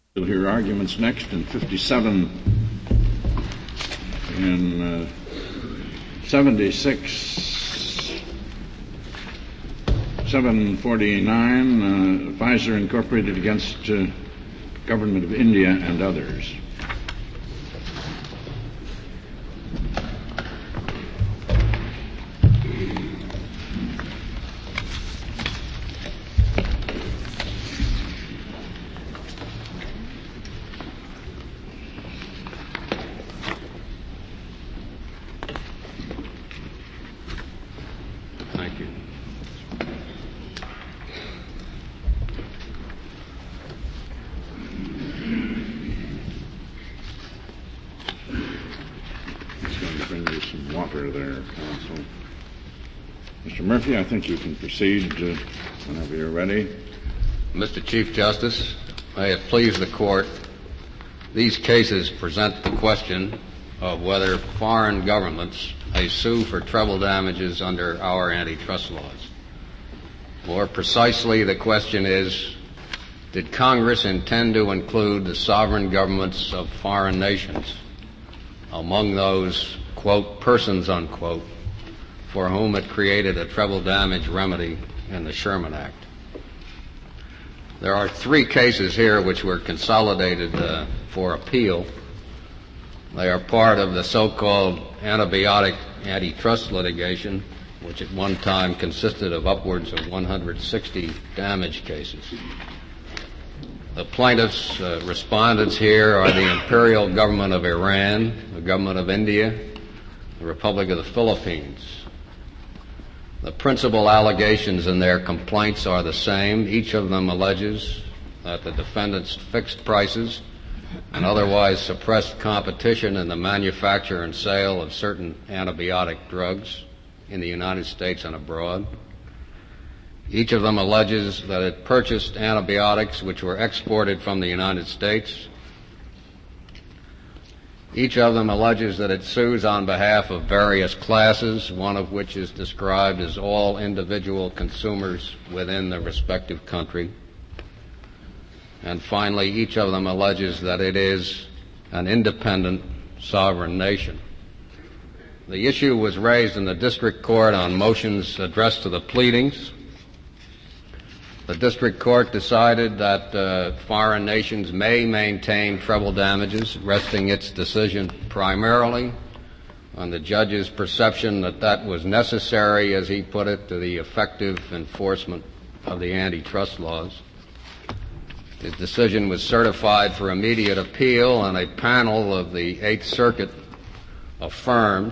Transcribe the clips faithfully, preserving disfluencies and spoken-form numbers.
We'll hear arguments next in fifty-seven in uh, seventy-six, seven forty-nine, uh, Pfizer Incorporated against uh, Government of India and others. Murphy, I think you can proceed uh, whenever you're ready. Mister Chief Justice, may it please the Court, these cases present the question of whether foreign governments may sue for treble damages under our antitrust laws. More precisely, the question is, did Congress intend to include the sovereign governments of foreign nations among those, quote, persons, unquote, for whom it created a treble damage remedy in the Sherman Act? There are three cases here which were consolidated uh, for appeal. They are part of the so-called antibiotic antitrust litigation, which at one time consisted of upwards of one hundred sixty damage cases. The plaintiffs, uh, respondents here are the Imperial Government of Iran, the Government of India, the Republic of the Philippines. The principal allegations in their complaints are the same. Each of them alleges that the defendants fixed prices and otherwise suppressed competition in the manufacture and sale of certain antibiotic drugs in the United States and abroad. Each of them alleges that it purchased antibiotics which were exported from the United States. Each of them alleges that it sues on behalf of various classes, one of which is described as all individual consumers within the respective country. And finally, each of them alleges that it is an independent sovereign nation. The issue was raised in the district court on motions addressed to the pleadings. The district court decided that uh, foreign nations may maintain treble damages, resting its decision primarily on the judge's perception that that was necessary, as he put it, to the effective enforcement of the antitrust laws. His decision was certified for immediate appeal, and a panel of the Eighth Circuit affirmed.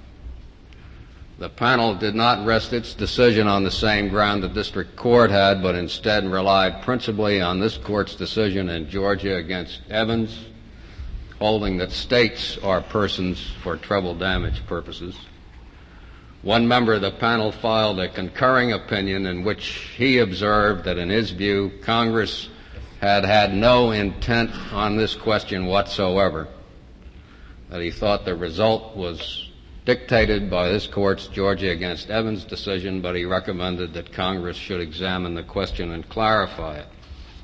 The panel did not rest its decision on the same ground the district court had, but instead relied principally on this court's decision in Georgia against Evans, holding that states are persons for treble damage purposes. One member of the panel filed a concurring opinion in which he observed that, in his view, Congress had had no intent on this question whatsoever, that he thought the result was dictated by this court's Georgia against Evans decision, but he recommended that Congress should examine the question and clarify it.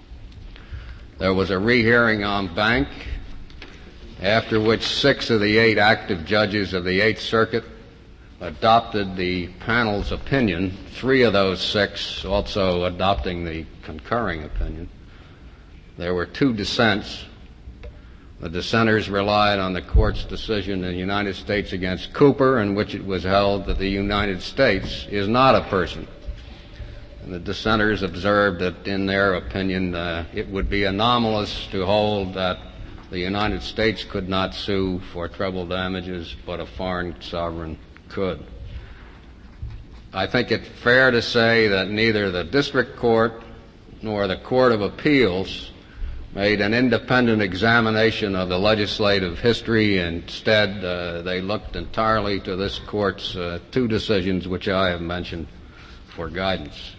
There was a rehearing en banc, after which six of the eight active judges of the Eighth Circuit adopted the panel's opinion, three of those six also adopting the concurring opinion. There were two dissents. The dissenters relied on the court's decision in the United States against Cooper, in which it was held that the United States is not a person. And the dissenters observed that, in their opinion, uh, it would be anomalous to hold that the United States could not sue for treble damages, but a foreign sovereign could. I think it fair to say that neither the district court nor the Court of Appeals made an independent examination of the legislative history. Instead, uh, they looked entirely to this court's uh, two decisions, which I have mentioned, for guidance.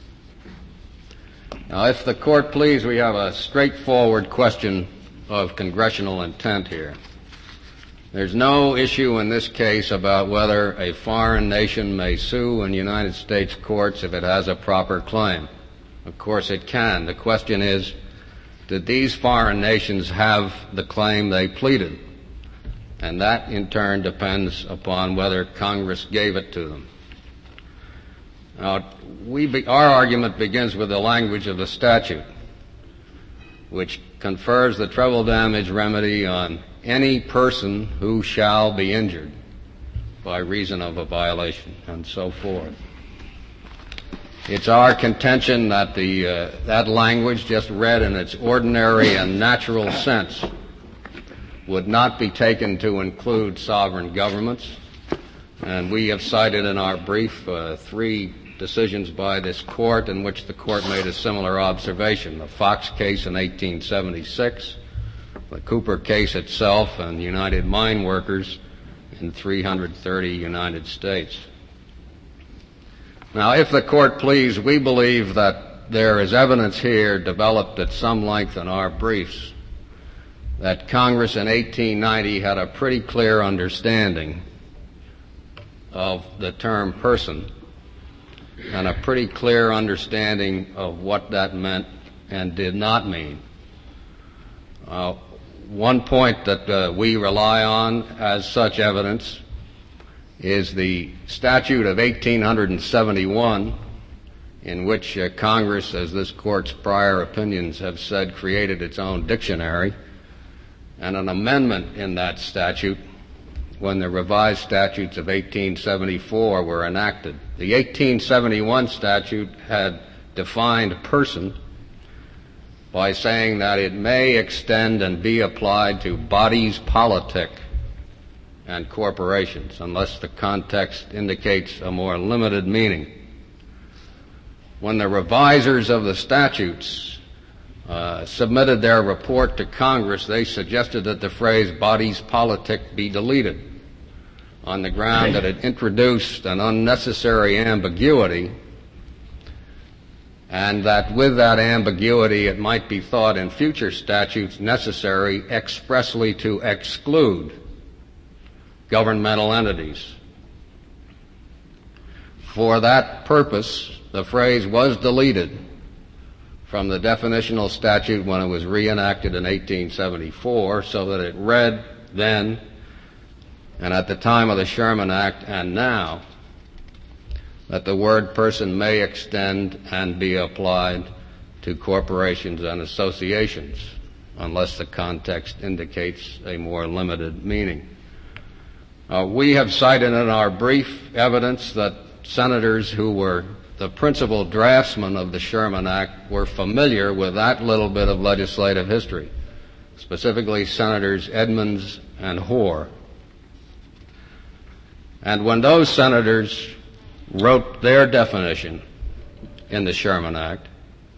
Now, if the court please, we have a straightforward question of congressional intent here. There's no issue in this case about whether a foreign nation may sue in United States courts if it has a proper claim. Of course it can. The question is, did these foreign nations have the claim they pleaded? And that, in turn, depends upon whether Congress gave it to them. Now, we be, our argument begins with the language of the statute, which confers the treble damage remedy on any person who shall be injured by reason of a violation, and so forth. It's our contention that the uh, that language, just read in its ordinary and natural sense, would not be taken to include sovereign governments, and we have cited in our brief uh, three decisions by this court in which the court made a similar observation: the Fox case in eighteen seventy-six, the Cooper case itself, and United Mine Workers in three hundred thirty United States. Now, if the court please, we believe that there is evidence here developed at some length in our briefs that Congress in eighteen ninety had a pretty clear understanding of the term person and a pretty clear understanding of what that meant and did not mean. Uh, one point that uh, we rely on as such evidence is the statute of eighteen seventy-one, in which uh, Congress, as this court's prior opinions have said, created its own dictionary, and an amendment in that statute when the revised statutes of eighteen seventy-four were enacted. The eighteen seventy-one statute had defined person by saying that it may extend and be applied to bodies politic and corporations, unless the context indicates a more limited meaning. When the revisers of the statutes uh, submitted their report to Congress, they suggested that the phrase bodies politic be deleted on the ground that it introduced an unnecessary ambiguity, and that with that ambiguity it might be thought in future statutes necessary expressly to exclude governmental entities. For that purpose, the phrase was deleted from the definitional statute when it was reenacted in eighteen seventy-four, so that it read then and at the time of the Sherman Act and now that the word person may extend and be applied to corporations and associations, unless the context indicates a more limited meaning. Uh, we have cited in our brief evidence that senators who were the principal draftsmen of the Sherman Act were familiar with that little bit of legislative history, specifically Senators Edmunds and Hoare. And when those senators wrote their definition in the Sherman Act,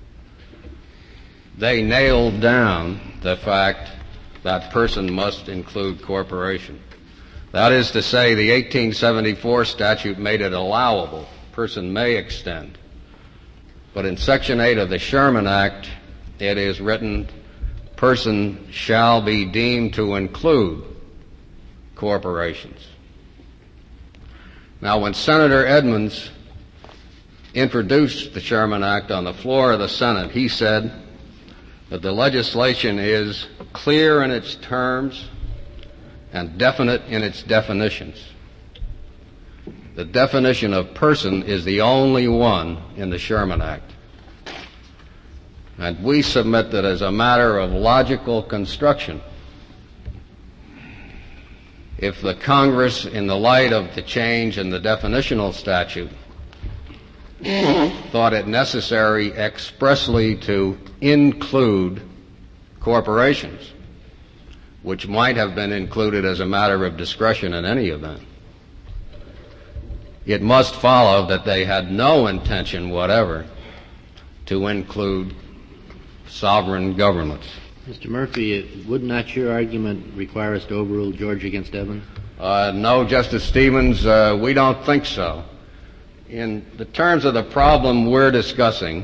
they nailed down the fact that person must include corporation. That is to say, the eighteen seventy-four statute made it allowable. Person may extend. But in Section eight of the Sherman Act, it is written, person shall be deemed to include corporations. Now, when Senator Edmunds introduced the Sherman Act on the floor of the Senate, he said that the legislation is clear in its terms and definite in its definitions. The definition of person is the only one in the Sherman Act. And we submit that as a matter of logical construction, if the Congress, in the light of the change in the definitional statute, thought it necessary expressly to include corporations, which might have been included as a matter of discretion in any event, it must follow that they had no intention whatever to include sovereign governments. Mister Murphy, would not your argument require us to overrule George against Evans? Uh, no, Justice Stevens, uh, we don't think so. In the terms of the problem we're discussing,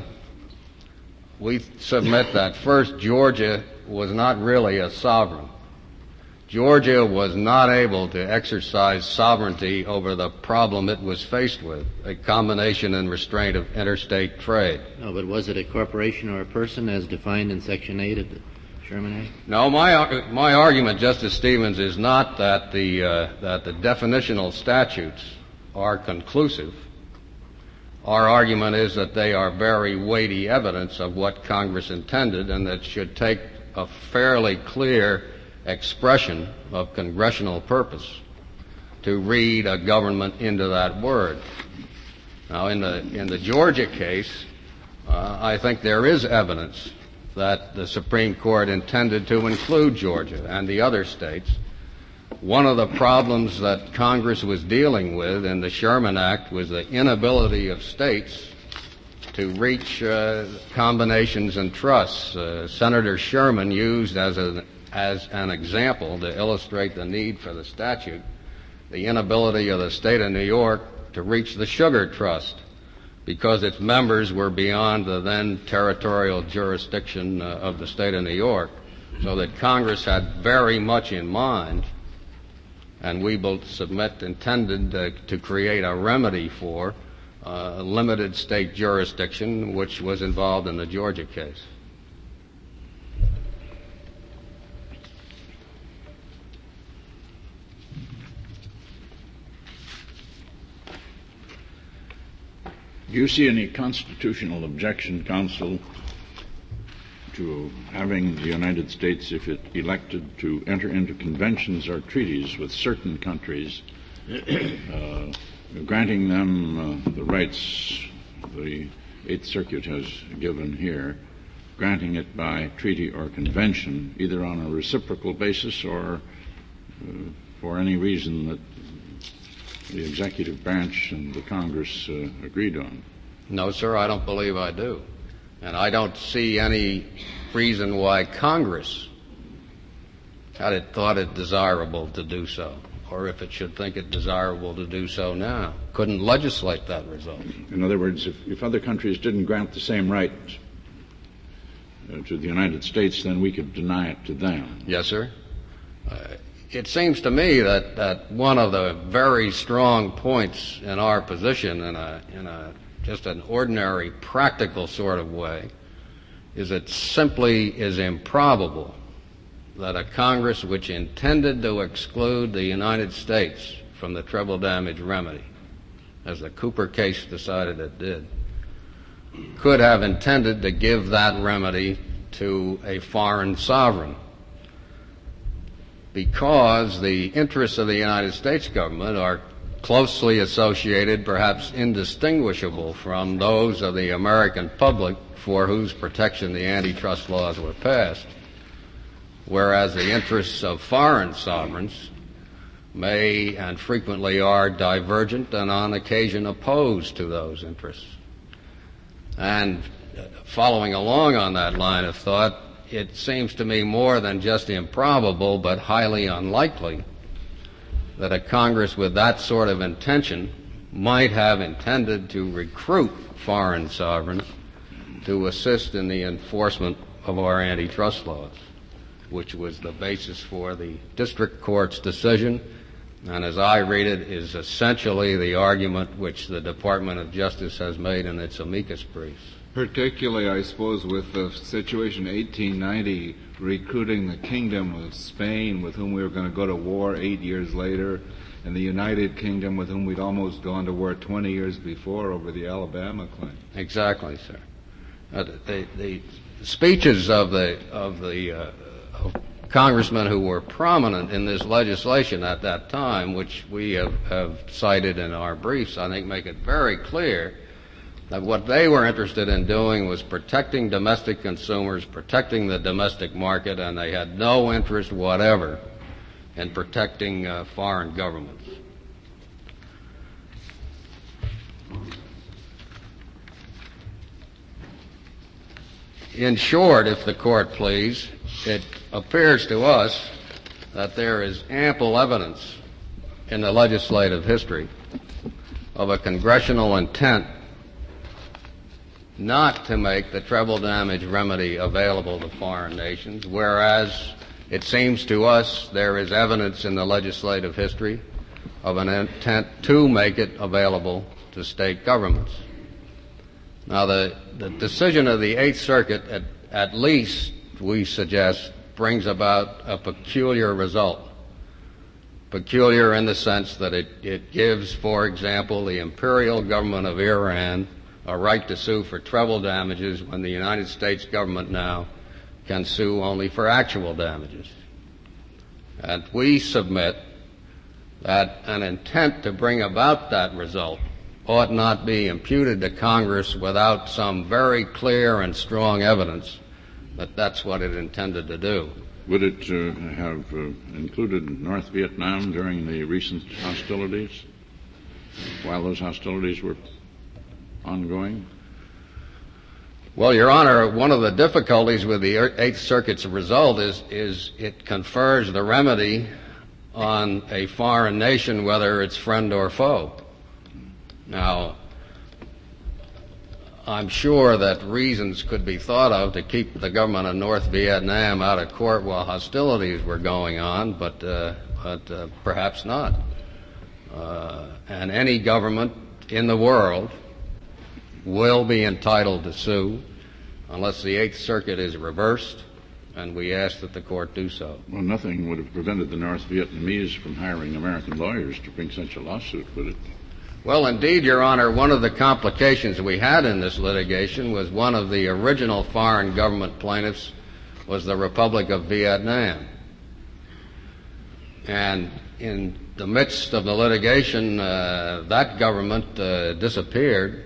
we submit that first, Georgia was not really a sovereign. Georgia was not able to exercise sovereignty over the problem it was faced with, a combination and restraint of interstate trade. No, but was it a corporation or a person as defined in Section eight of the Sherman Act? No, my my argument, Justice Stevens, is not that the uh, that the definitional statutes are conclusive. Our argument is that they are very weighty evidence of what Congress intended, and that should take a fairly clear expression of congressional purpose to read a government into that word. Now, in the in the Georgia case, uh, I think there is evidence that the Supreme Court intended to include Georgia and the other states. One of the problems that Congress was dealing with in the Sherman Act was the inability of states to reach uh, combinations and trusts. Uh, Senator Sherman used as a as an example to illustrate the need for the statute the inability of the state of New York to reach the Sugar Trust because its members were beyond the then territorial jurisdiction uh, of the state of New York, so that Congress had very much in mind, and we will submit intended uh, to create a remedy for uh, limited state jurisdiction, which was involved in the Georgia case. Do you see any constitutional objection, counsel, to having the United States, if it elected to enter into conventions or treaties with certain countries, uh, granting them uh, the rights the Eighth Circuit has given here, granting it by treaty or convention, either on a reciprocal basis or uh, for any reason that the executive branch and the Congress uh, agreed on? No, sir, I don't believe I do. And I don't see any reason why Congress had it thought it desirable to do so, or if it should think it desirable to do so now. Couldn't legislate that result. In other words, if, if other countries didn't grant the same right uh, to the United States, then we could deny it to them. Yes, sir. Uh, It seems to me that, that one of the very strong points in our position in a, in a just an ordinary practical sort of way is it simply is improbable that a Congress which intended to exclude the United States from the treble damage remedy, as the Cooper case decided it did, could have intended to give that remedy to a foreign sovereign, because the interests of the United States government are closely associated, perhaps indistinguishable from those of the American public for whose protection the antitrust laws were passed, whereas the interests of foreign sovereigns may and frequently are divergent and on occasion opposed to those interests. And following along on that line of thought, it seems to me more than just improbable, but highly unlikely, that a Congress with that sort of intention might have intended to recruit foreign sovereigns to assist in the enforcement of our antitrust laws, which was the basis for the district court's decision, and as I read it, is essentially the argument which the Department of Justice has made in its amicus briefs. Particularly, I suppose, with the situation eighteen ninety, recruiting the Kingdom of Spain, with whom we were going to go to war eight years later, and the United Kingdom, with whom we'd almost gone to war twenty years before over the Alabama claim. Exactly, sir. Uh, the, the speeches of the of the uh, of congressmen who were prominent in this legislation at that time, which we have, have cited in our briefs, I think make it very clear that what they were interested in doing was protecting domestic consumers, protecting the domestic market, and they had no interest whatever in protecting uh, foreign governments. In short, if the court please, it appears to us that there is ample evidence in the legislative history of a congressional intent not to make the treble damage remedy available to foreign nations, whereas It seems to us there is evidence in the legislative history of an intent to make it available to state governments. Now, the, the decision of the Eighth Circuit, at, at least, we suggest, brings about a peculiar result. Peculiar in the sense that it, it gives, for example, the imperial government of Iran a right to sue for treble damages when the United States government now can sue only for actual damages. And we submit that an intent to bring about that result ought not be imputed to Congress without some very clear and strong evidence that that's what it intended to do. Would it uh, have uh, included North Vietnam during the recent hostilities, while those hostilities were ongoing? Well, Your Honor, one of the difficulties with the Eighth Circuit's result is, is it confers the remedy on a foreign nation, whether it's friend or foe. Now, I'm sure that reasons could be thought of to keep the government of North Vietnam out of court while hostilities were going on, but, uh, but uh, perhaps not. Uh, and any government in the world will be entitled to sue unless the Eighth Circuit is reversed, and we ask that the court do so. Well, nothing would have prevented the North Vietnamese from hiring American lawyers to bring such a lawsuit, would it? Well, indeed, Your Honor, one of the complications we had in this litigation was one of the original foreign government plaintiffs was the Republic of Vietnam. And in the midst of the litigation, uh, that government uh, disappeared,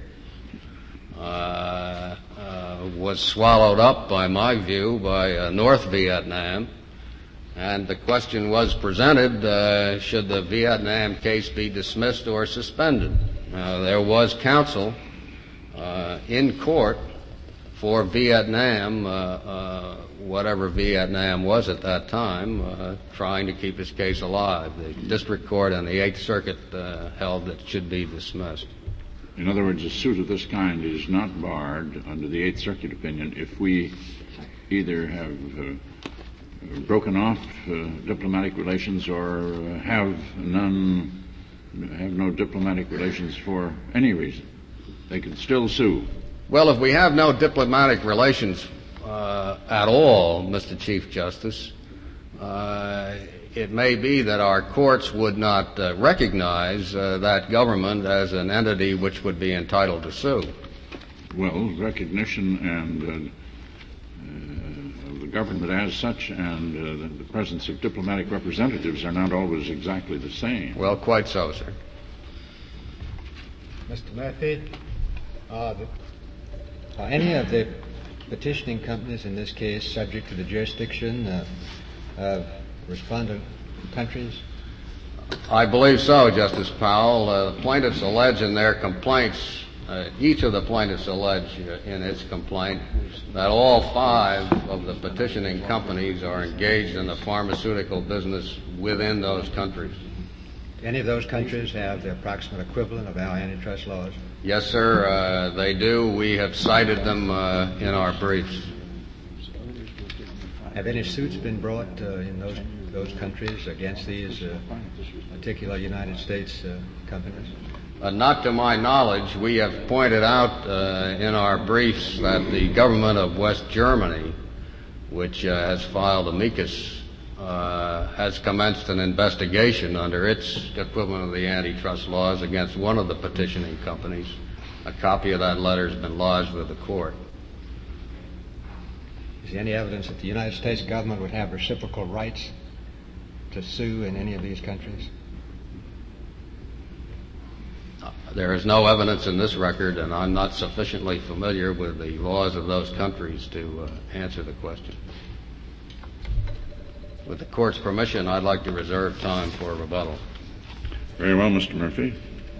uh, uh, was swallowed up, by my view, by uh, North Vietnam. And the question was presented, uh, should the Vietnam case be dismissed or suspended? Uh, there was counsel uh, in court for Vietnam, uh, uh, whatever Vietnam was at that time, uh, trying to keep his case alive. The district court and the Eighth Circuit uh, held that it should be dismissed. In other words, a suit of this kind is not barred under the Eighth Circuit opinion if we either have uh, broken off uh, diplomatic relations or uh, have none, have no diplomatic relations for any reason. They can still sue. Well, if we have no diplomatic relations uh, at all, Mister Chief Justice, uh, it may be that our courts would not uh, recognize uh, that government as an entity which would be entitled to sue. Well, recognition and uh, the government as such and uh, the, the presence of diplomatic representatives are not always exactly the same. Well, quite so, sir. Mister Murphy, are, the, are any of the petitioning companies in this case subject to the jurisdiction uh, of respondent countries? I believe so, Justice Powell. Uh, the plaintiffs allege in their complaints, uh, each of the plaintiffs allege uh, in its complaint that all five of the petitioning companies are engaged in the pharmaceutical business within those countries. Do any of those countries have the approximate equivalent of our antitrust laws? Yes, sir, uh, they do. We have cited them uh, in our briefs. Have any suits been brought uh, in those those countries against these uh, particular United States uh, companies? Uh, not to my knowledge. We have pointed out uh, in our briefs that the government of West Germany, which uh, has filed amicus, uh, has commenced an investigation under its equivalent of the antitrust laws against one of the petitioning companies. A copy of that letter has been lodged with the court. Is there any evidence that the United States government would have reciprocal rights to sue in any of these countries? There is no evidence in this record, and I'm not sufficiently familiar with the laws of those countries to uh, answer the question. With the court's permission, I'd like to reserve time for rebuttal. Very well, Mister Murphy.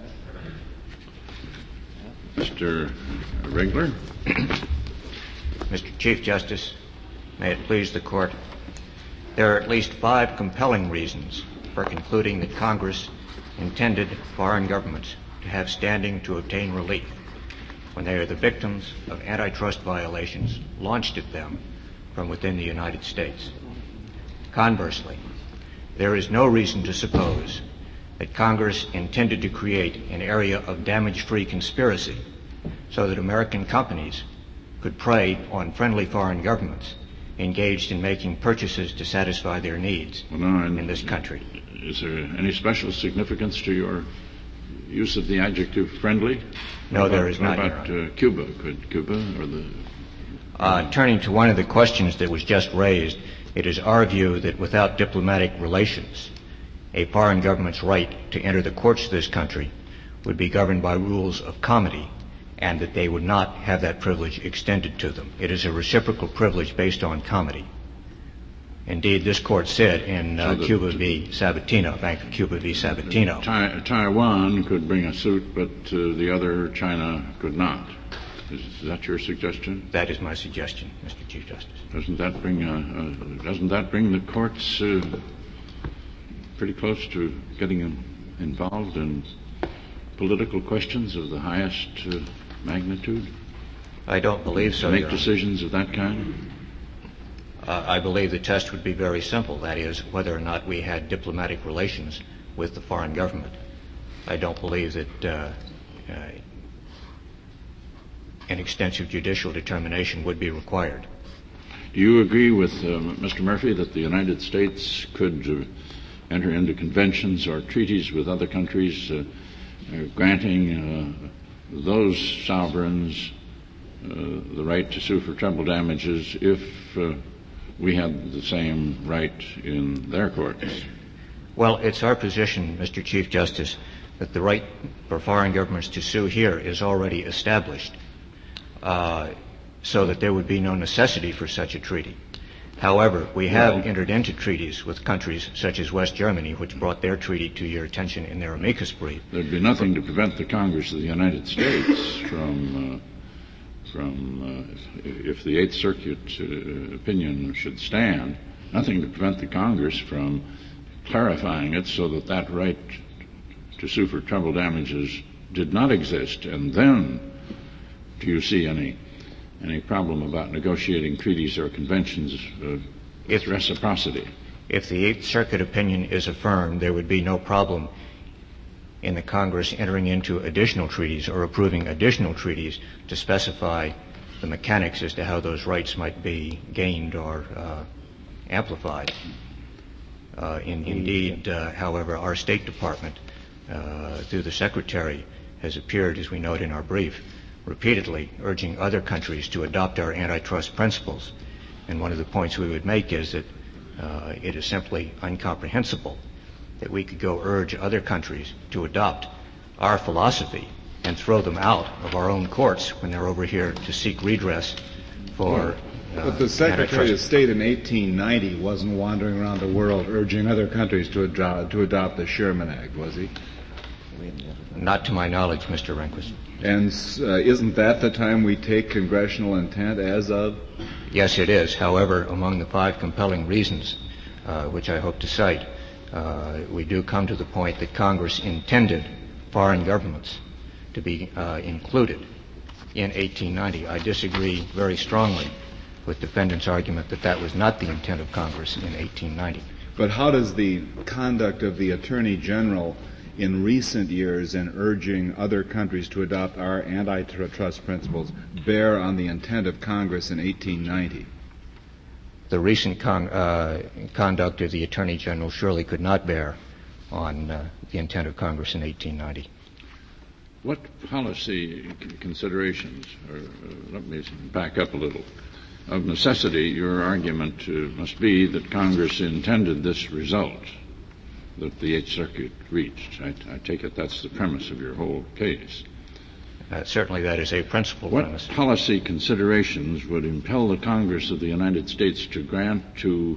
Mister Regler. Mister Chief Justice, may it please the Court, there are at least five compelling reasons for concluding that Congress intended foreign governments to have standing to obtain relief when they are the victims of antitrust violations launched at them from within the United States. Conversely, there is no reason to suppose that Congress intended to create an area of damage-free conspiracy so that American companies could prey on friendly foreign governments engaged in making purchases to satisfy their needs well, no, in this country. Is there any special significance to your use of the adjective friendly? No, what there about, is not. What about uh, Cuba? Could Cuba or the... Uh, turning to one of the questions that was just raised, it is our view that without diplomatic relations, a foreign government's right to enter the courts of this country would be governed by rules of comity, and that they would not have that privilege extended to them. It is a reciprocal privilege based on comity. Indeed, this court said in uh, so Cuba v. Sabatino, Bank of Cuba v. Sabatino. Tai- Taiwan could bring a suit, but uh, the other, China, could not. Is, is that your suggestion? That is my suggestion, Mister Chief Justice. Doesn't that bring uh, uh, doesn't that bring the courts uh, pretty close to getting involved in political questions of the highest uh, magnitude? I don't believe so. To make Your Honor. decisions of that kind? Uh, I believe the test would be very simple. That is, whether or not we had diplomatic relations with the foreign government. I don't believe that uh, uh, an extensive judicial determination would be required. Do you agree with uh, Mister Murphy that the United States could uh, enter into conventions or treaties with other countries uh, uh, granting uh, those sovereigns uh, the right to sue for treble damages if uh, we had the same right in their courts? Well, it's our position, Mister Chief Justice, that the right for foreign governments to sue here is already established, uh, so that there would be no necessity for such a treaty. However, we have well, entered into treaties with countries such as West Germany, which brought their treaty to your attention in their amicus brief. There'd be nothing to prevent the Congress of the United States from, uh, from uh, if the Eighth Circuit uh, opinion should stand, nothing to prevent the Congress from clarifying it so that that right to sue for treble damages did not exist. And then, do you see any any problem about negotiating treaties or conventions uh, with reciprocity? If the Eighth Circuit opinion is affirmed, there would be no problem in the Congress entering into additional treaties or approving additional treaties to specify the mechanics as to how those rights might be gained or uh, amplified. Uh, in, indeed, uh, however, our State Department, uh, through the Secretary, has appeared, as we note in our brief, repeatedly urging other countries to adopt our antitrust principles. And one of the points we would make is that uh, it is simply incomprehensible that we could go urge other countries to adopt our philosophy and throw them out of our own courts when they're over here to seek redress for uh, But the Secretary antitrust. of State in eighteen ninety wasn't wandering around the world urging other countries to, ad- to adopt the Sherman Act, was he? Not to my knowledge, Mister Rehnquist. And uh, isn't that the time we take congressional intent as of? Yes, it is. However, among the five compelling reasons, uh, which I hope to cite, uh, we do come to the point that Congress intended foreign governments to be uh, included in eighteen ninety. I disagree very strongly with defendants' argument that that was not the intent of Congress in eighteen ninety. But how does the conduct of the Attorney General in recent years in urging other countries to adopt our antitrust principles bear on the intent of Congress in eighteen ninety? The recent con- uh, conduct of the Attorney General surely could not bear on uh, the intent of Congress in eighteen ninety. What policy considerations, or uh, let me back up a little. Of necessity, your argument uh, must be that Congress intended this result that the Eighth Circuit reached. I, I take it that's the premise of your whole case. Uh, certainly that is a principal What premise. policy considerations would impel the Congress of the United States to grant to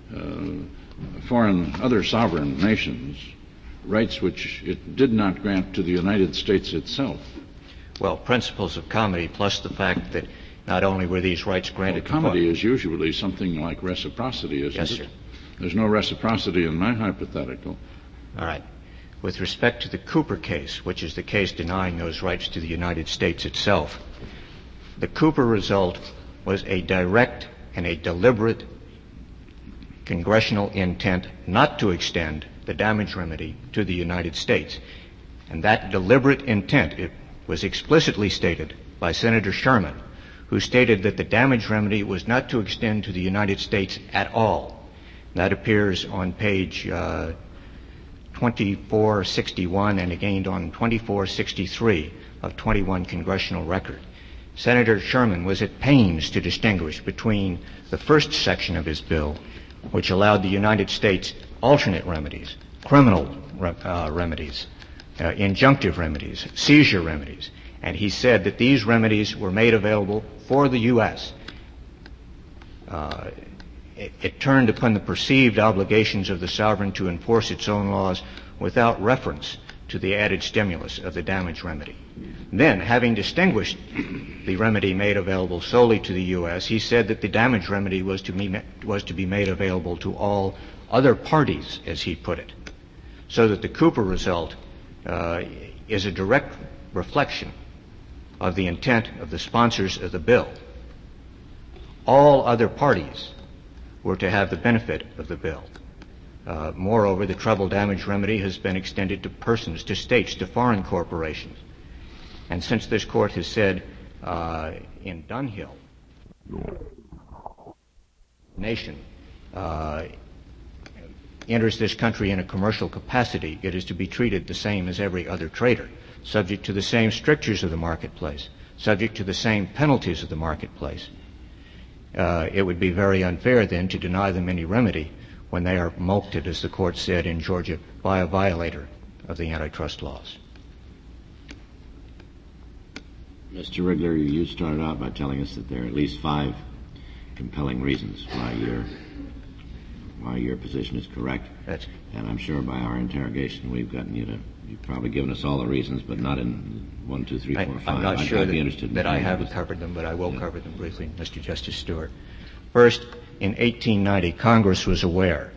uh, foreign, other sovereign nations rights which it did not grant to the United States itself? Well, principles of comity plus the fact that not only were these rights granted Well, comity to is usually something like reciprocity, isn't yes, it? Sir. There's no reciprocity in my hypothetical. All right. With respect to the Cooper case, which is the case denying those rights to the United States itself, the Cooper result was a direct and a deliberate congressional intent not to extend the damage remedy to the United States. And that deliberate intent, it was explicitly stated by Senator Sherman, who stated that the damage remedy was not to extend to the United States at all. That appears on page uh, twenty-four sixty-one and again on twenty-four sixty-three of twenty-one Congressional Record. Senator Sherman was at pains to distinguish between the first section of his bill, which allowed the United States alternate remedies, criminal uh, remedies, uh, injunctive remedies, seizure remedies, and he said that these remedies were made available for the U S. Uh, it, it turned upon the perceived obligations of the sovereign to enforce its own laws without reference to the added stimulus of the damage remedy. Then, having distinguished the remedy made available solely to the U S, he said that the damage remedy was to be, was to be made available to all other parties, as he put it, so that the Cooper result uh, is a direct reflection of the intent of the sponsors of the bill. All other parties were to have the benefit of the bill. Uh, moreover, the treble damage remedy has been extended to persons, to states, to foreign corporations. And since this court has said uh, in Dunhill, nation uh, enters this country in a commercial capacity, it is to be treated the same as every other trader, subject to the same strictures of the marketplace, subject to the same penalties of the marketplace. Uh, it would be very unfair then to deny them any remedy when they are mulcted, as the court said in Georgia, by a violator of the antitrust laws. Mister Rigler, you started out by telling us that there are at least five compelling reasons why your why your position is correct. That's, and I'm sure by our interrogation we've gotten you to, you've probably given us all the reasons, but not in one, two, three, I, four, five. I'm not I'd, sure I'd be that, interested in that I haven't this. covered them, but I will yeah. cover them briefly, Mister Justice Stewart. First, in eighteen ninety, Congress was aware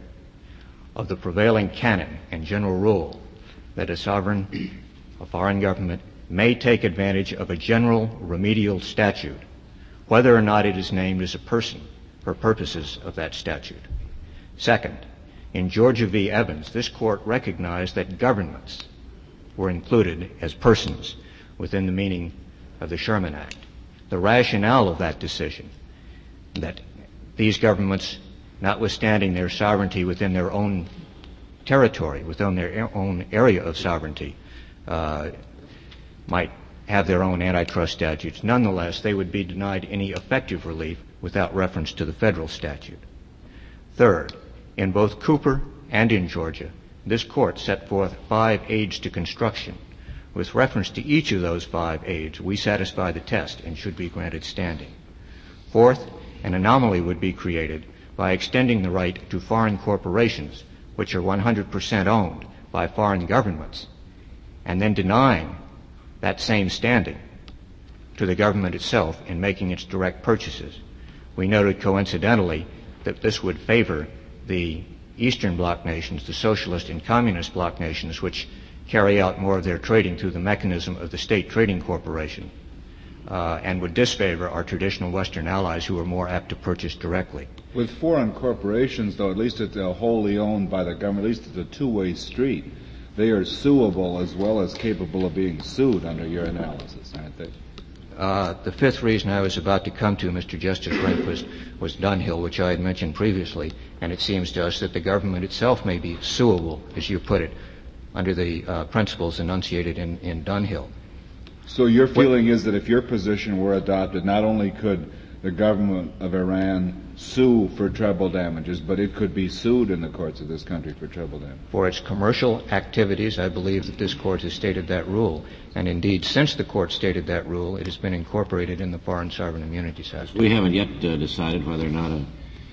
of the prevailing canon and general rule that a sovereign, a foreign government, may take advantage of a general remedial statute, whether or not it is named as a person for purposes of that statute. Second, in Georgia v. Evans, this court recognized that governments were included as persons within the meaning of the Sherman Act. The rationale of that decision, that these governments, notwithstanding their sovereignty within their own territory, within their own area of sovereignty, uh, might have their own antitrust statutes. Nonetheless, they would be denied any effective relief without reference to the federal statute. Third, in both Cooper and in Georgia, this court set forth five aids to construction. With reference to each of those five aids, we satisfy the test and should be granted standing. Fourth, an anomaly would be created by extending the right to foreign corporations, which are one hundred percent owned by foreign governments, and then denying that same standing to the government itself in making its direct purchases. We noted coincidentally that this would favor the Eastern Bloc nations, the socialist and communist bloc nations, which carry out more of their trading through the mechanism of the state trading corporation, uh, and would disfavor our traditional Western allies who are more apt to purchase directly. With foreign corporations, though, at least it's uh, wholly owned by the government, at least it's a two-way street. They are suable as well as capable of being sued under your analysis, aren't they? Uh, the fifth reason I was about to come to, Mister Justice Rehnquist, was Dunhill, which I had mentioned previously, and it seems to us that the government itself may be suable, as you put it, under the uh, principles enunciated in, in Dunhill. So your feeling is that if your position were adopted, not only could the government of Iran sue for treble damages, but it could be sued in the courts of this country for treble damage. For its commercial activities, I believe that this court has stated that rule. And indeed, since the court stated that rule, it has been incorporated in the Foreign Sovereign Immunities Act. We haven't yet uh, decided whether or not a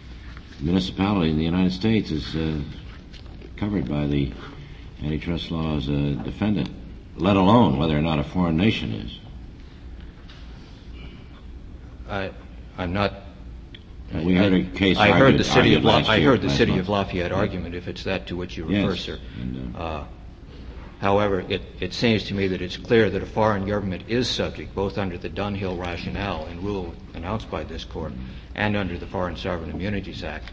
municipality in the United States is uh, covered by the antitrust law as a defendant, let alone whether or not a foreign nation is. I, I'm not. We heard a case. I heard argued, the city of La- I year, heard the city month. of Lafayette argument, if it's that to which you refer, yes. sir. And, uh, uh, however, it, it seems to me that it's clear that a foreign government is subject, both under the Dunhill rationale and rule announced by this court, and under the Foreign Sovereign Immunities Act,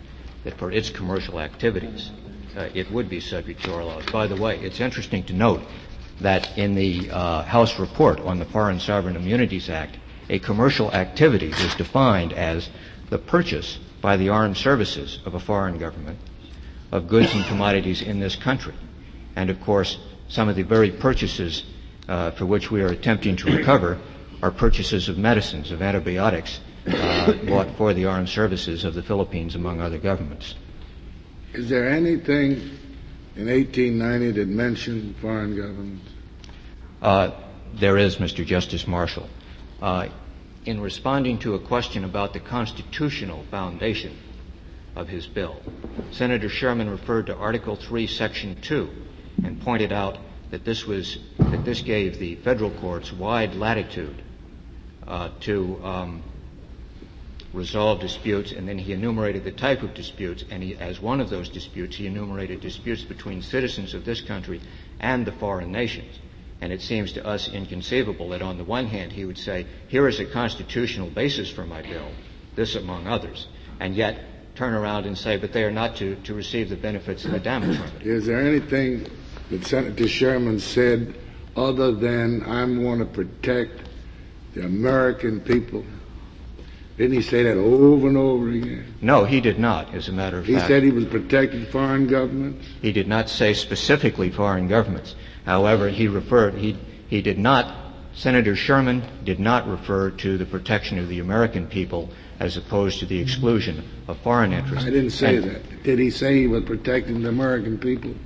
that for its commercial activities, uh, it would be subject to our laws. By the way, it's interesting to note that in the uh, House report on the Foreign Sovereign Immunities Act, a commercial activity is defined as the purchase by the armed services of a foreign government of goods and commodities in this country. And, of course, some of the very purchases uh, for which we are attempting to recover are purchases of medicines, of antibiotics, uh, bought for the armed services of the Philippines, among other governments. Is there anything in eighteen ninety that mentioned foreign governments? Uh, there is, Mister Justice Marshall. Uh, in responding to a question about the constitutional foundation of his bill, Senator Sherman referred to Article three, Section two, and pointed out that this was that this gave the federal courts wide latitude uh, to um, resolve disputes, and then he enumerated the type of disputes, and he, as one of those disputes, he enumerated disputes between citizens of this country and the foreign nations. And it seems to us inconceivable that on the one hand he would say, here is a constitutional basis for my bill, this among others, and yet turn around and say, but they are not to, to receive the benefits of the damage remedy. Is there anything that Senator Sherman said other than I'm going to protect the American people? Didn't he say that over and over again? No, he did not, as a matter of he fact. He said he was protecting foreign governments? He did not say specifically foreign governments. However, he referred, he, he did not, Senator Sherman did not refer to the protection of the American people as opposed to the exclusion of foreign interests. I didn't say and, that. Did he say he was protecting the American people?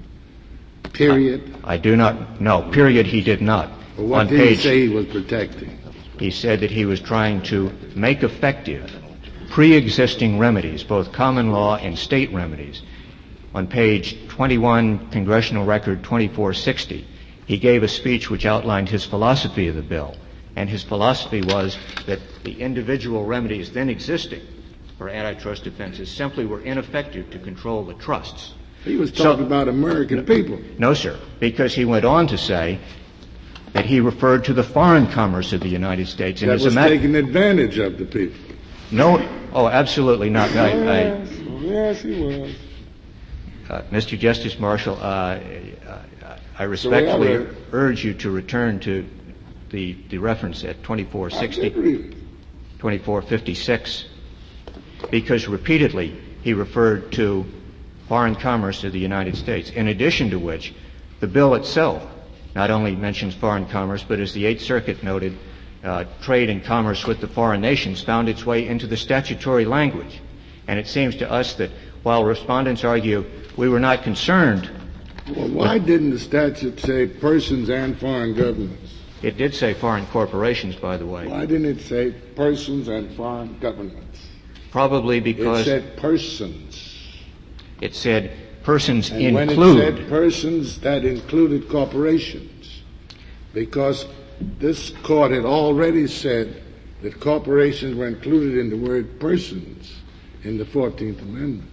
Period? I, I do not, no, period he did not. Well, what On did page, he say he was protecting? He said that he was trying to make effective pre-existing remedies, both common law and state remedies. On page twenty-one, Congressional Record twenty-four sixty, he gave a speech which outlined his philosophy of the bill. And his philosophy was that the individual remedies then existing for antitrust offenses simply were ineffective to control the trusts. He was talking so, about American no, people. No, sir, because he went on to say that he referred to the foreign commerce of the United States. And that was taking advantage of the people. No, oh, absolutely not. Oh, I, yes, I, oh, yes, he was. Uh, Mister Justice Marshall, uh, I respectfully urge you to return to the, the reference at twenty-four sixty, twenty-four fifty-six, because repeatedly he referred to foreign commerce of the United States, in addition to which the bill itself not only mentions foreign commerce, but as the Eighth Circuit noted, uh, trade and commerce with the foreign nations found its way into the statutory language. And it seems to us that while respondents argue we were not concerned. Well, why didn't the statute say persons and foreign governments? It did say foreign corporations, by the way. Why didn't it say persons and foreign governments? Probably because it said persons. It said persons and include. When it said persons, that included corporations, because this court had already said that corporations were included in the word persons in the fourteenth Amendment.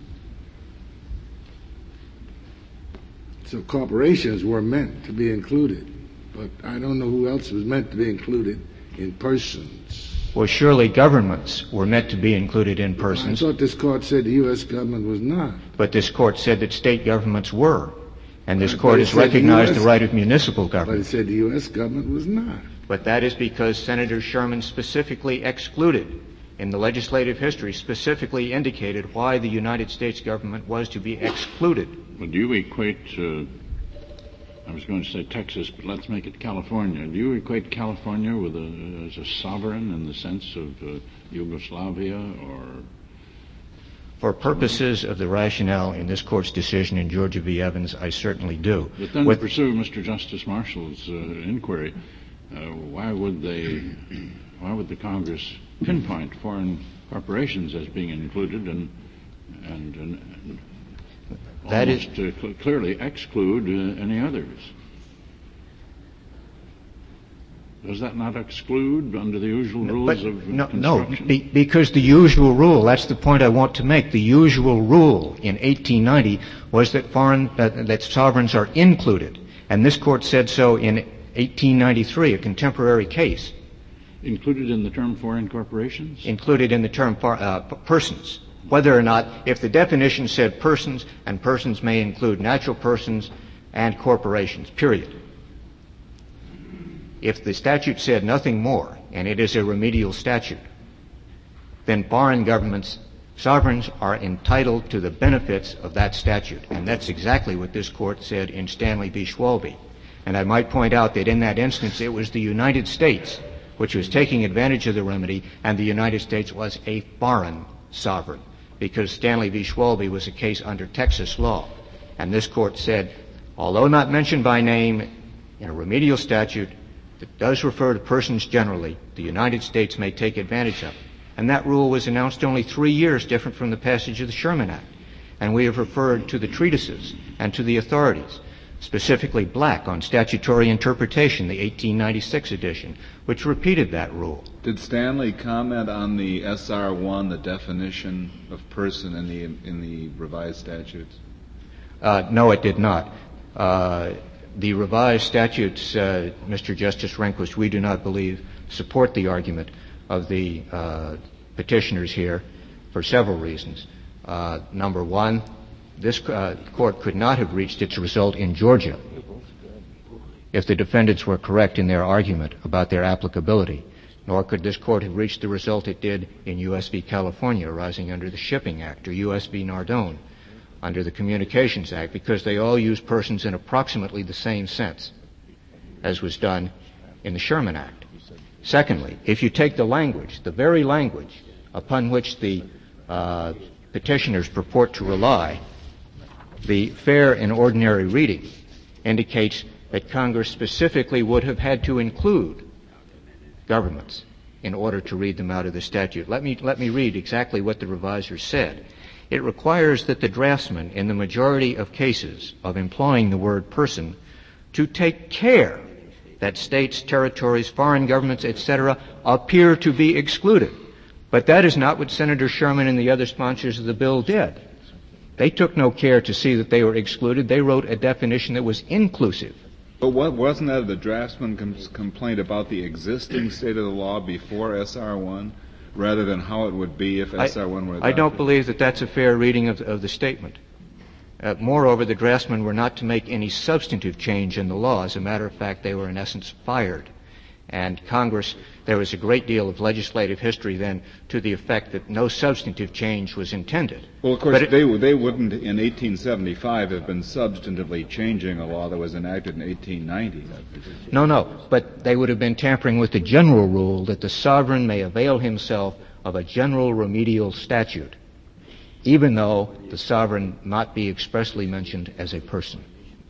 So corporations were meant to be included, but I don't know who else was meant to be included in persons. Well, surely governments were meant to be included in persons. I thought this court said the U S government was not. But this court said that state governments were, and this court has recognized the, the right of municipal government. But it said the U S government was not. But that is because Senator Sherman specifically excluded, in the legislative history, specifically indicated why the United States government was to be excluded. Well, do you equate, uh, I was going to say Texas, but let's make it California. Do you equate California with a, as a sovereign in the sense of uh, Yugoslavia or? For purposes of the rationale in this court's decision in Georgia v. Evans, I certainly do. But then With, to pursue Mister Justice Marshall's uh, inquiry, uh, why would they, why would the Congress pinpoint foreign corporations as being included and and, and, and that almost is, uh, cl- clearly exclude uh, any others? Does that not exclude under the usual rules but of no, construction? No, be, because the usual rule, that's the point I want to make, the usual rule in eighteen ninety was that foreign, uh, that sovereigns are included. And this court said so in eighteen ninety-three, a contemporary case. Included in the term foreign corporations? Included in the term for, uh, persons. whether or not, if the definition said persons, and persons may include natural persons and corporations, period. If the statute said nothing more, and it is a remedial statute, then foreign governments, sovereigns, are entitled to the benefits of that statute. And that's exactly what this court said in Stanley v. Schwalbe. And I might point out that in that instance it was the United States which was taking advantage of the remedy, and the United States was a foreign sovereign, because Stanley v. Schwalbe was a case under Texas law. And this court said, although not mentioned by name in a remedial statute that does refer to persons generally, the United States may take advantage of it. And that rule was announced only three years different from the passage of the Sherman Act. And we have referred to the treatises and to the authorities, specifically Black on statutory interpretation, the eighteen ninety-six edition, which repeated that rule. Did Stanley comment on the S R one, the definition of person in the in the revised statutes? Uh, no, it did not. Uh, the revised statutes, uh, Mister Justice Rehnquist, we do not believe support the argument of the uh, petitioners here for several reasons. Uh, number one, this uh, court could not have reached its result in Georgia if the defendants were correct in their argument about their applicability, nor could this court have reached the result it did in U S v. California, arising under the Shipping Act, or U S v. Nardone under the Communications Act, because they all use persons in approximately the same sense as was done in the Sherman Act. Secondly, if you take the language, the very language upon which the uh, petitioners purport to rely, the fair and ordinary reading indicates that Congress specifically would have had to include governments in order to read them out of the statute. Let me, let me read exactly what the revisers said. It requires that the draftsman, in the majority of cases of employing the word person, to take care that states, territories, foreign governments, et cetera, appear to be excluded. But that is not what Senator Sherman and the other sponsors of the bill did. They took no care to see that they were excluded. They wrote a definition that was inclusive. But what, wasn't that the draftsman's complaint about the existing state of the law before S R one, rather than how it would be if S R one were adopted? I don't believe that that's a fair reading of, of the statement. Uh, moreover, the draftsmen were not to make any substantive change in the law. As a matter of fact, they were in essence fired. And Congress, there was a great deal of legislative history then to the effect that no substantive change was intended. Well, of course, it, they, they wouldn't in eighteen seventy-five have been substantively changing a law that was enacted in eighteen ninety. No, no, but they would have been tampering with the general rule that the sovereign may avail himself of a general remedial statute, even though the sovereign not be expressly mentioned as a person.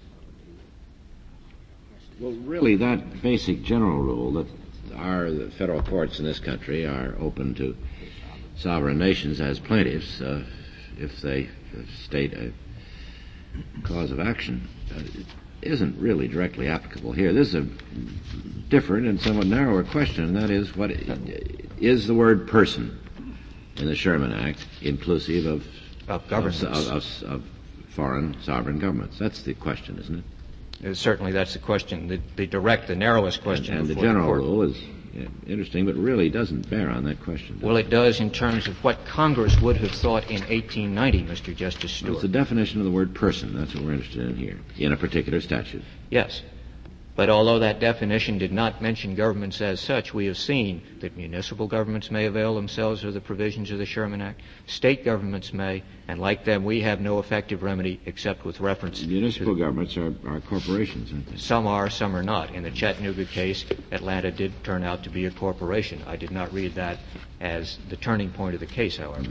Well, really, that basic general rule that our the federal courts in this country are open to sovereign nations as plaintiffs uh, if they state a cause of action uh, isn't really directly applicable here. This is a different and somewhat narrower question, and that is, what is the word person in the Sherman Act inclusive of of governments of, of, of foreign sovereign governments? That's the question, isn't it? Uh, certainly, that's the question, the, the direct, the narrowest question. And, and the before general the court. rule is yeah, interesting, but really doesn't bear on that question. Well, it does in terms of what Congress would have thought in eighteen ninety, Mister Justice Stewart. Well, it's the definition of the word person. That's what we're interested in here, in a particular statute. Yes. But although that definition did not mention governments as such, we have seen that municipal governments may avail themselves of the provisions of the Sherman Act, state governments may, and like them, we have no effective remedy except with reference municipal to governments are, are corporations, aren't they? Some are, some are not. In the Chattanooga case, Atlanta did turn out to be a corporation. I did not read that as the turning point of the case, however.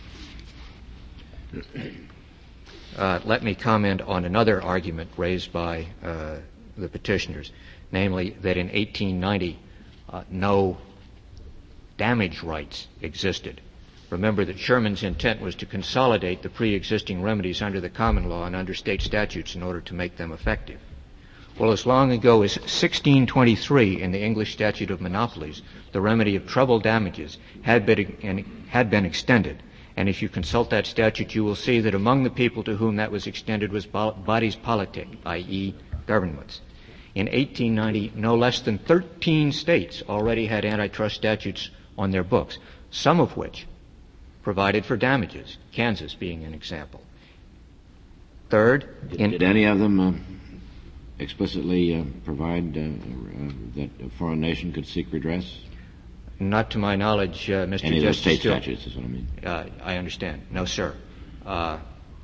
Mm-hmm. Uh, let me comment on another argument raised by uh, the petitioners, namely that in eighteen ninety uh, no damage rights existed. Remember that Sherman's intent was to consolidate the pre-existing remedies under the common law and under state statutes in order to make them effective. Well, as long ago as sixteen twenty-three in the English Statute of Monopolies, the remedy of treble damages had been, had been extended. And if you consult that statute, you will see that among the people to whom that was extended was bodies politic, that is governments. In eighteen ninety, no less than thirteen states already had antitrust statutes on their books, some of which provided for damages, Kansas being an example. Third, Did, in, did any of them uh, explicitly uh, provide uh, uh, that a foreign nation could seek redress? not to my knowledge, uh, Mister Any of those Justice state Still, statutes is what I mean. Uh, I understand. No, sir. Uh,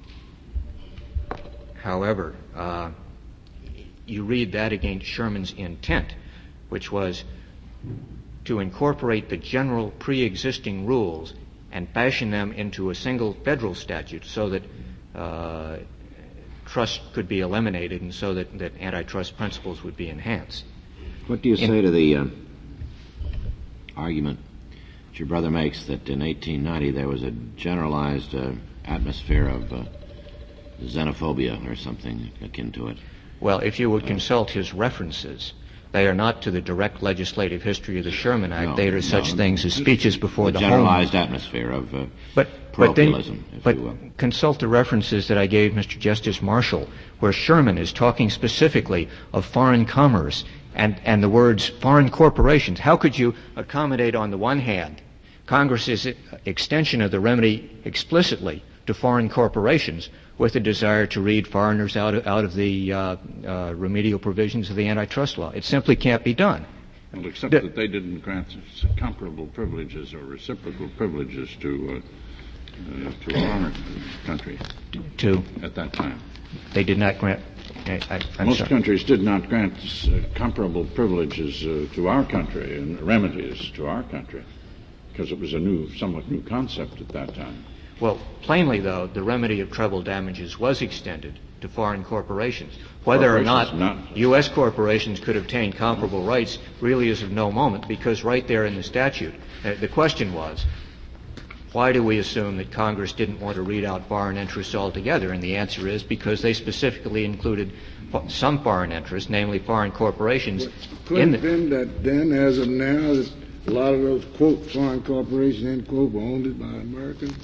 however, uh, you read that against Sherman's intent, which was to incorporate the general pre-existing rules and fashion them into a single federal statute so that uh, trust could be eliminated and so that, that antitrust principles would be enhanced. What do you In, say to the uh, argument that your brother makes that in eighteen ninety there was a generalized uh, atmosphere of uh, xenophobia or something akin to it? Well, if you would consult his references, they are not to the direct legislative history of the Sherman Act. No, they are such no. things as speeches before the the generalized home. atmosphere of uh, but, but then, parochialism, if but you will. consult the references that I gave Mister Justice Marshall, where Sherman is talking specifically of foreign commerce and, and the words foreign corporations. How could you accommodate, on the one hand, Congress's extension of the remedy explicitly to foreign corporations with a desire to read foreigners out of, out of the uh, uh, remedial provisions of the antitrust law? It simply can't be done. Well, except The, that they didn't grant comparable privileges or reciprocal privileges to uh, uh, to our country to, at that time. they did not grant. I, I, I'm Most sorry. countries did not grant uh, comparable privileges uh, to our country and remedies to our country because it was a new, somewhat new concept at that time. Well, plainly, though, the remedy of treble damages was extended to foreign corporations. Whether or not, not U S corporations could obtain comparable rights really is of no moment, because right there in the statute, uh, the question was, why do we assume that Congress didn't want to read out foreign interests altogether? And the answer is because they specifically included fo- some foreign interests, namely foreign corporations. Could in have the, been that then, as of now, that a lot of those, quote, foreign corporations, end quote, were owned by Americans?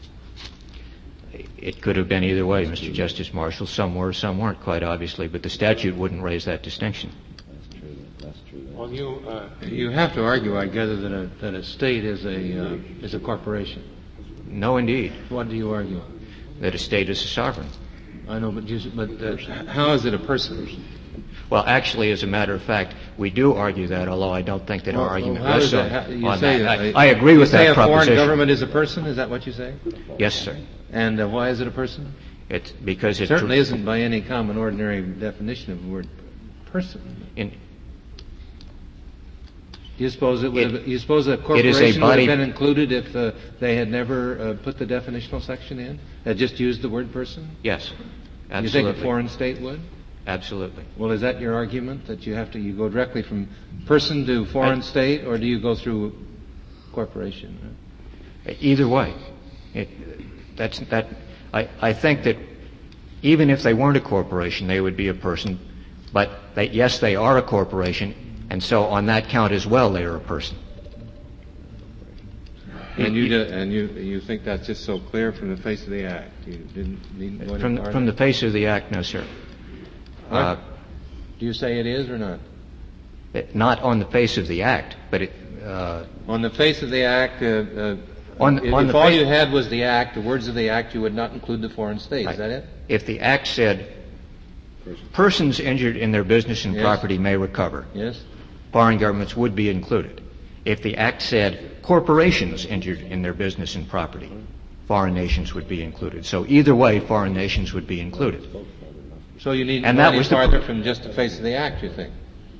It could have been either way, Mister Justice Marshall. Some were, some weren't, quite obviously, but the statute wouldn't raise that distinction. Well, you uh, you have to argue, I gather, that a that a state is a uh, is a corporation. No, indeed. What do you argue? That a state is a sovereign. I know, but you, but uh, how is it a person? Well, actually, as a matter of fact, we do argue that, although I don't think that Well, our argument well, how rests does on, that, how, you on say that. that. I, I agree you with say that a foreign proposition. government is a person? Is that what you say? Yes, sir. And uh, why is it a person? It's because it certainly isn't by any common ordinary definition of the word person. In, Do you suppose it would it, have, you suppose a it is a corporation would body, have been included if uh, they had never uh, put the definitional section in? Had just used the word person? Yes, absolutely. You think a foreign state would? Absolutely. Well, is that your argument, that you have to, you go directly from person to foreign I, state, or do you go through corporation? Right? Either way. It, that's, that, I, I think that even if they weren't a corporation, they would be a person, but they, yes, they are a corporation, and so on that count as well, they are a person. And you, do, and you, you think that's just so clear from the face of the Act? You didn't need more From, from the face of the Act, no, sir. Uh, do you say it is or not? It, not on the face of the Act, but it... Uh, on the face of the Act, uh, uh, on, if, on if the all face you had was the Act, the words of the Act, you would not include the foreign state. Right. Is that it? If the Act said, persons injured in their business and yes. property may recover, yes. foreign governments would be included. If the Act said, corporations injured in their business and property, foreign nations would be included. So either way, foreign nations would be included. So you need and to that go was farther the, from just the face of the Act, you think?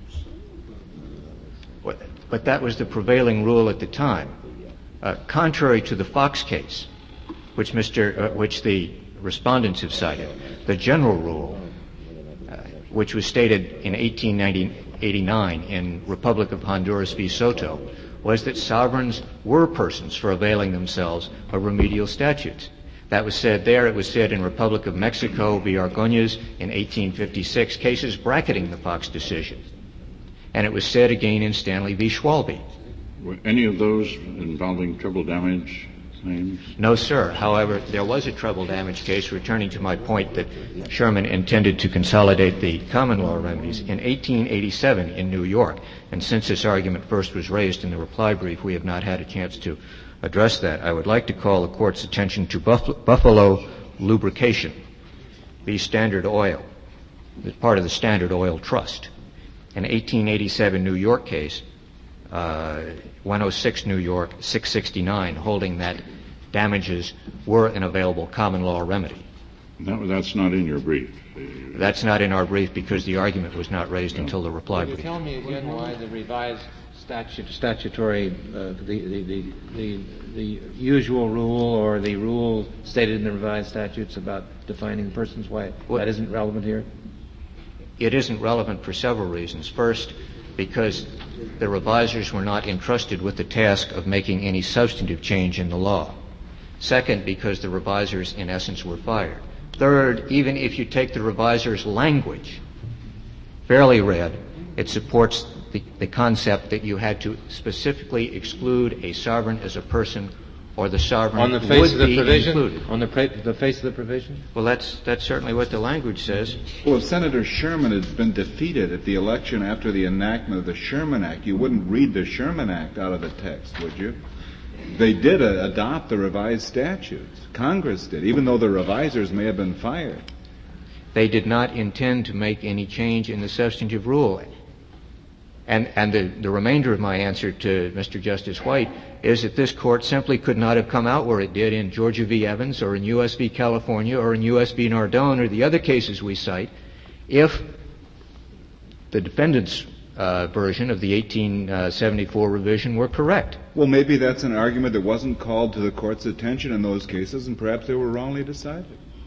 But that was the prevailing rule at the time. Uh, contrary to the Fox case, which Mister Uh, which the respondents have cited, the general rule, uh, which was stated in eighteen eighty-nine in Republic of Honduras v. Soto, was that sovereigns were persons for availing themselves of remedial statutes. That was said there. It was said in Republic of Mexico v. Argoniz in eighteen fifty-six, cases bracketing the Fox decision. And it was said again in Stanley v. Schwalbe. Were any of those involving treble damage claims? No, sir. However, there was a treble damage case, returning to my point that Sherman intended to consolidate the common law remedies, in eighteen eighty-seven in New York. And since this argument first was raised in the reply brief, we have not had a chance to address that, I would like to call the Court's attention to Buff- Buffalo Lubrication, the Standard Oil, it's part of the Standard Oil Trust, an eighteen eighty-seven New York case, uh, one oh six New York, six sixty-nine, holding that damages were an available common law remedy. No, that's not in your brief. That's not in our brief because the argument was not raised no. until the reply brief. Can you tell me again why the revised statute, statutory, uh, the, the, the, the, the usual rule or the rule stated in the revised statutes about defining persons, why well, that isn't relevant here? It isn't relevant for several reasons. First, because the revisers were not entrusted with the task of making any substantive change in the law. Second, because the revisers, in essence, were fired. Third, even if you take the revisers' language fairly read, it supports the, the concept that you had to specifically exclude a sovereign as a person, or the sovereign on the face would of the be provision? included. On the, pra- the face of the provision? Well, that's that's certainly what the language says. Well, if Senator Sherman had been defeated at the election after the enactment of the Sherman Act, you wouldn't read the Sherman Act out of the text, would you? They did uh, adopt the revised statutes. Congress did, even though the revisers may have been fired. They did not intend to make any change in the substantive rule. And, and the, the remainder of my answer to Mister Justice White is that this Court simply could not have come out where it did in Georgia v. Evans or in U S v. California or in U S v. Nardone or the other cases we cite if the defendant's uh, version of the eighteen seventy-four revision were correct. Well, maybe that's an argument that wasn't called to the Court's attention in those cases, and perhaps they were wrongly decided.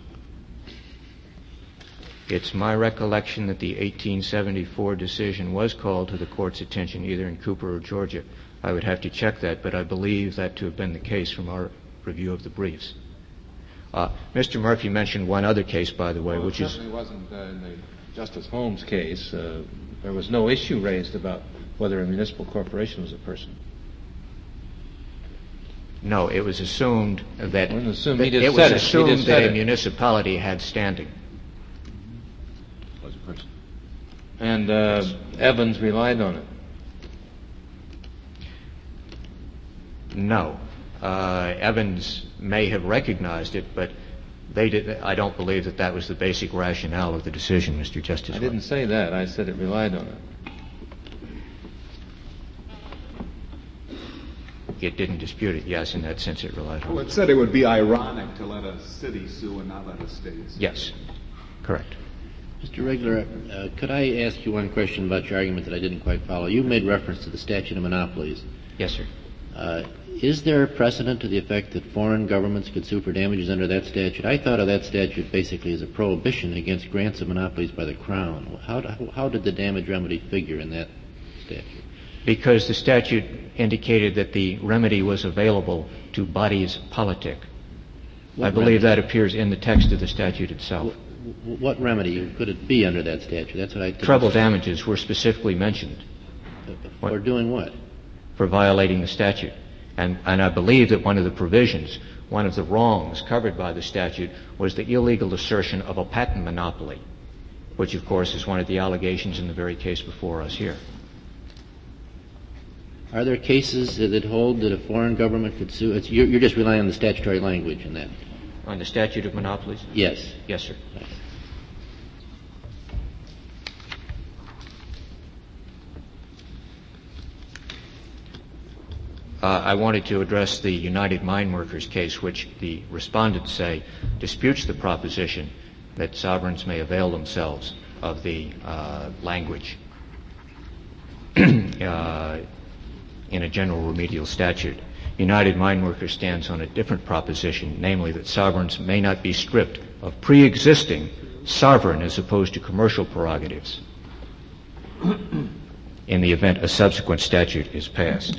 It's my recollection that the eighteen seventy-four decision was called to the Court's attention either in Cooper or Georgia. I would have to check that, but I believe that to have been the case from our review of the briefs. Uh, Mister Murphy mentioned one other case, by the way, well, which it is... certainly wasn't uh, in the Justice Holmes case. Uh, there was no issue raised about whether a municipal corporation was a person. No, it was assumed that... It, assumed. that, it was assumed it. that a municipality had standing. Was a person. And uh, Evans relied on it. No. Uh, Evans may have recognized it, but they did. I don't believe that that was the basic rationale of the decision, Mister Justice. I didn't say that. I said it relied on it. It didn't dispute it, yes. In that sense, it relied on it. Well, it said it would be ironic to let a city sue and not let a state sue. Yes. Correct. Mister Regler, uh, could I ask you one question about your argument that I didn't quite follow? You made reference to the statute of monopolies. Yes, sir. Uh, is there a precedent to the effect that foreign governments could sue for damages under that statute? I thought of that statute basically as a prohibition against grants of monopolies by the Crown. How, how did the damage remedy figure in that statute? Because the statute indicated that the remedy was available to bodies politic. What I believe remedy? that appears in the text of the statute itself. W- what remedy could it be under that statute? That's what I think. Treble damages were specifically mentioned. For what? doing what? For violating the statute. And, and I believe that one of the provisions, one of the wrongs covered by the statute was the illegal assertion of a patent monopoly, which of course is one of the allegations in the very case before us here. Are there cases that hold that a foreign government could sue? It's, you're, you're just relying on the statutory language in that. On the statute of monopolies? Yes. Yes, sir. Right. Uh, I wanted to address the United Mine Workers case, which the respondents say disputes the proposition that sovereigns may avail themselves of the uh, language uh, in a general remedial statute. United Mine Workers stands on a different proposition, namely that sovereigns may not be stripped of pre-existing sovereign as opposed to commercial prerogatives in the event a subsequent statute is passed.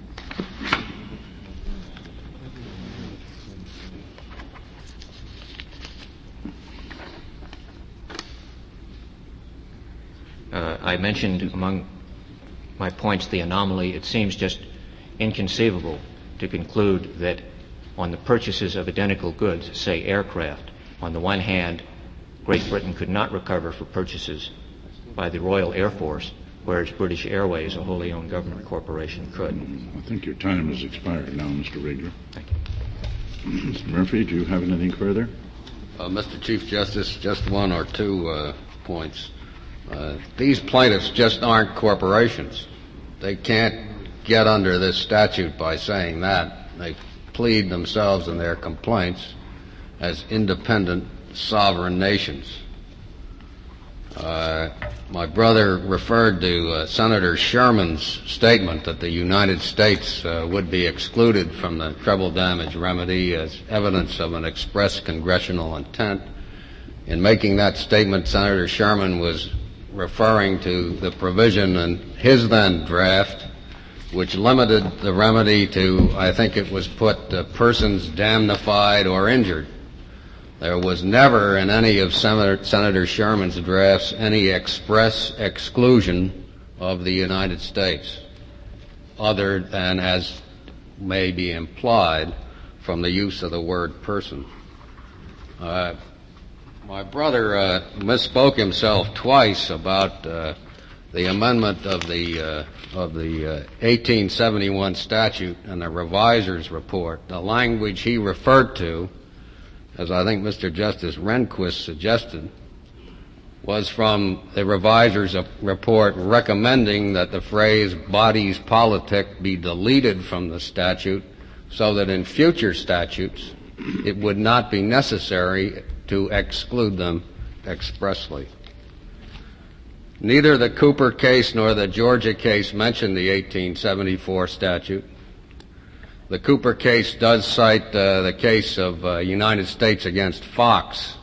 Uh, I mentioned among my points the anomaly. It seems just inconceivable to conclude that on the purchases of identical goods, say aircraft, on the one hand, Great Britain could not recover for purchases by the Royal Air Force. whereas British Airways, a wholly owned government corporation, could. I think your time has expired now, Mister Riegler. Thank you. Mister Murphy, do you have anything further? Uh, Mister Chief Justice, just one or two uh, points. Uh, these plaintiffs just aren't corporations. They can't get under this statute by saying that. They plead themselves in their complaints as independent sovereign nations. Uh, my brother referred to uh, Senator Sherman's statement that the United States uh, would be excluded from the treble damage remedy as evidence of an express congressional intent. In making that statement, Senator Sherman was referring to the provision in his then draft which limited the remedy to, I think it was put, uh, persons damnified or injured. There was never in any of Senator, Senator Sherman's drafts any express exclusion of the United States, other than as may be implied from the use of the word person. Uh, my brother uh, misspoke himself twice about uh, the amendment of the uh, of the uh, eighteen seventy-one statute and the reviser's report. The language he referred to, as I think Mister Justice Rehnquist suggested, was from the reviser's report recommending that the phrase bodies politic be deleted from the statute so that in future statutes it would not be necessary to exclude them expressly. Neither the Cooper case nor the Georgia case mention the eighteen seventy-four statute. The Cooper case does cite uh, the case of uh, United States against Fox,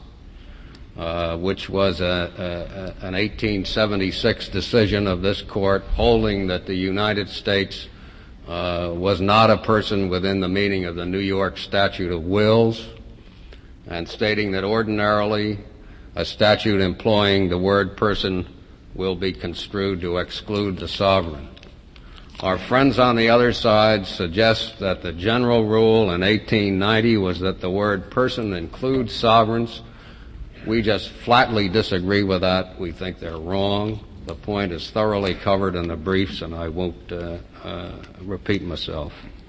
uh, which was a, a, an eighteen seventy-six decision of this court holding that the United States uh, was not a person within the meaning of the New York Statute of Wills, and stating that ordinarily a statute employing the word person will be construed to exclude the sovereign. Our friends on the other side suggest that the general rule in eighteen ninety was that the word person includes sovereigns. We just flatly disagree with that. We think they're wrong. The point is thoroughly covered in the briefs, and I won't uh, uh, repeat myself.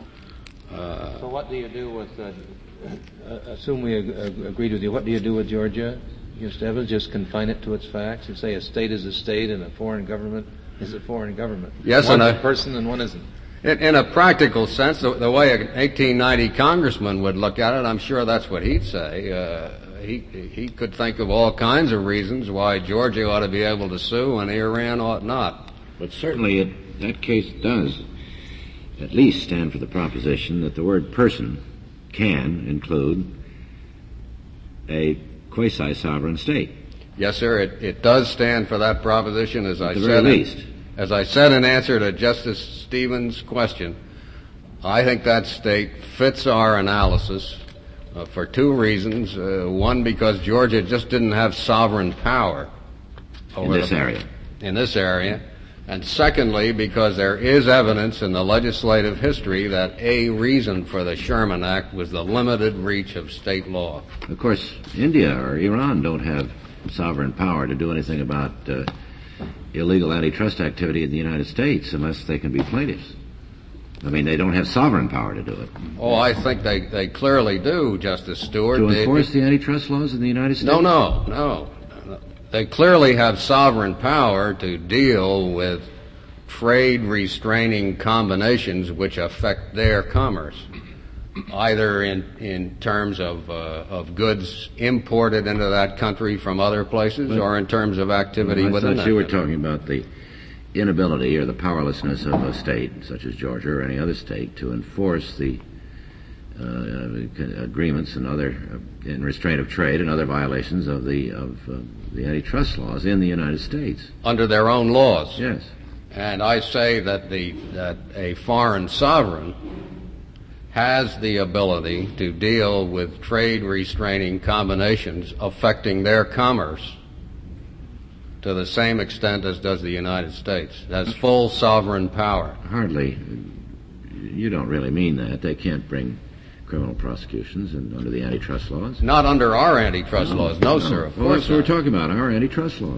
Uh, so what do you do with, uh, uh, assume we ag- ag- agreed with you, what do you do with Georgia? Mister Evans, just confine it to its facts? You say a state is a state and a foreign government is a foreign government. Yes, One's and a person and one isn't. In, in a practical sense, the, the way an eighteen ninety congressman would look at it, I'm sure that's what he'd say. Uh, he, he could think of all kinds of reasons why Georgia ought to be able to sue and Iran ought not. But certainly it, that case does at least stand for the proposition that the word person can include a quasi-sovereign state. Yes, sir. It, it does stand for that proposition, as At I the said. very in- least. As I said in answer to Justice Stevens' question, I think that state fits our analysis uh, for two reasons. Uh, one, because Georgia just didn't have sovereign power In this the, area. In this area. And secondly, because there is evidence in the legislative history that a reason for the Sherman Act was the limited reach of state law. Of course, India or Iran don't have sovereign power to do anything about uh, illegal antitrust activity in the United States unless they can be plaintiffs. I mean, they don't have sovereign power to do it. Oh, I think they, they clearly do, Justice Stewart. To They- enforce the antitrust laws in the United States? No, no, no. They clearly have sovereign power to deal with trade restraining combinations which affect their commerce, either in, in terms of, uh, of goods imported into that country from other places But, or in terms of activity well, I within thought that you were country. talking about the inability or the powerlessness of a state, such as Georgia or any other state, to enforce the uh, agreements and other uh, in restraint of trade and other violations of the of uh, the antitrust laws in the United States. Under their own laws. Yes. And I say that the that a foreign sovereign has the ability to deal with trade restraining combinations affecting their commerce to the same extent as does the United States. It has full sovereign power. Hardly. You don't really mean that. They can't bring criminal prosecutions and under the antitrust laws. Not under our antitrust laws, no, sir, of Well, course that's what we're not. talking about, our antitrust laws.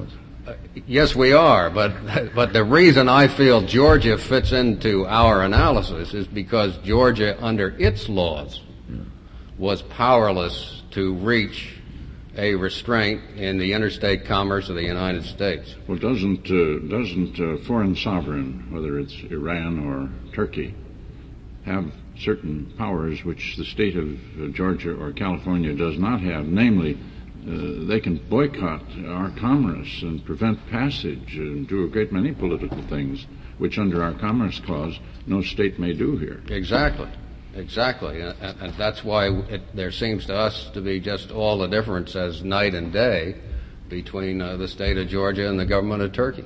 Yes, we are, but but the reason I feel Georgia fits into our analysis is because Georgia, under its laws, was powerless to reach a restraint in the interstate commerce of the United States. Well, doesn't uh, doesn't a foreign sovereign, whether it's Iran or Turkey, have certain powers which the state of uh, Georgia or California does not have? Namely, uh, they can boycott our commerce and prevent passage and do a great many political things, which under our Commerce Clause no state may do here. Exactly. Exactly, and, and that's why it, there seems to us to be just all the difference as night and day between uh, the state of Georgia and the government of Turkey.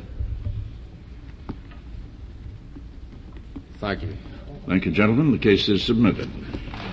Thank you. Thank you, gentlemen. The case is submitted.